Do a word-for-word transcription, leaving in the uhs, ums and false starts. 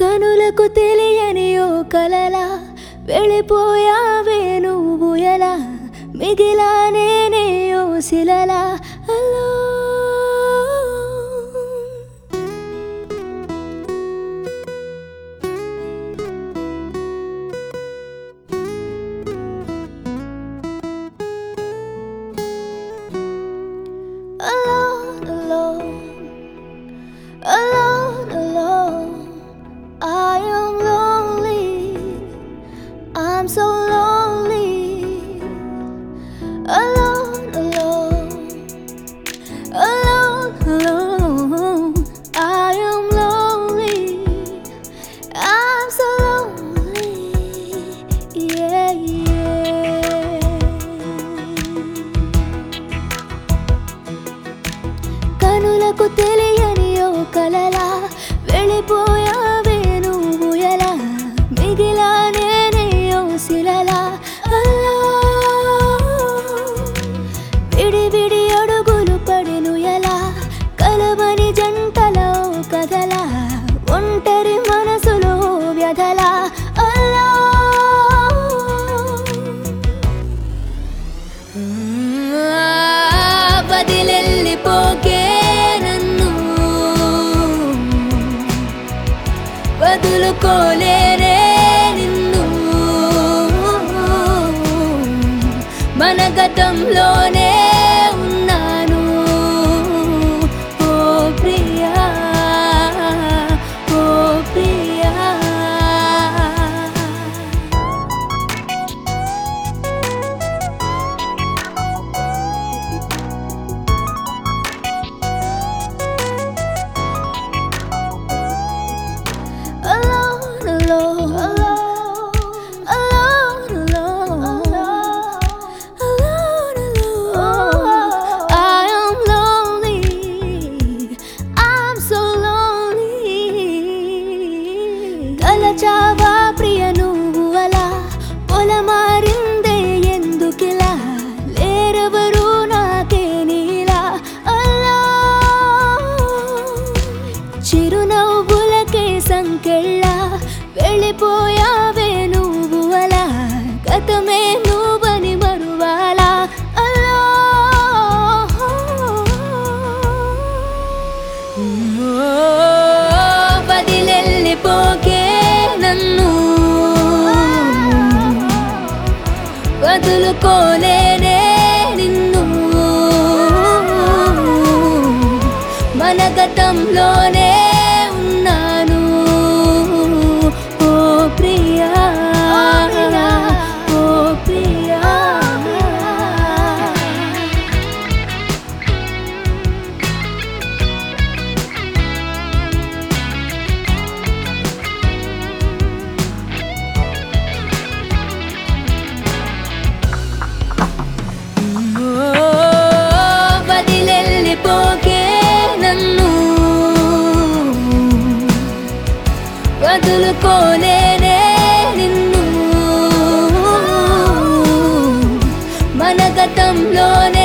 కనులకు తెలియని ఓ కలలా వెళ్ళిపోయావే నువ్వు ఎలా మిగిలానే నే ఓ శిలలా అలా Alone, alone, alone, alone. I am lonely. I'm so lonely. Alone, alone, alone, alone. I am lonely. I'm so lonely. Yeah, yeah. కనులకు తెలియని ఓ కలలా వెళ్ళిపోయావే నువ్వు ఎలా మిగిలానే నే ఓ శిలలా అలా విడి విడి అడుగులు పడెను ఎలా కలవని జంటలో కదలా ఒంటరి మనసులో వ్యధలా అలా వదిలెళ్ళిపోకే వదులుకోలేనే నిన్ను మన గతంలోనే ఉన్నాను ఓ ప్రియా ఓ Priya Alone, alone, alone, alone, alone, alone. I am lonely. I'm so lonely. తలచావా ప్రియ నువ్వు అలా పొలమారిందే ఎందుకిలా లేరెవరు నాకే నీలా అలా చిరునవ్వులకే సంకెళ్ళా వెళ్ళిపోయావే నువ్వు అలా గతమే నువ్వని మరువాలా అలా వదిలెళ్ళిపోకే నన్ను వదులుకోలేనే నిన్ను మన గతంలోనే ఉన్నాను ఓ ప్రియా ఓ ప్రియా వదిలెళ్ళిపోకే నన్ను వదులుకోలేనే నిన్ను మన గతంలోనే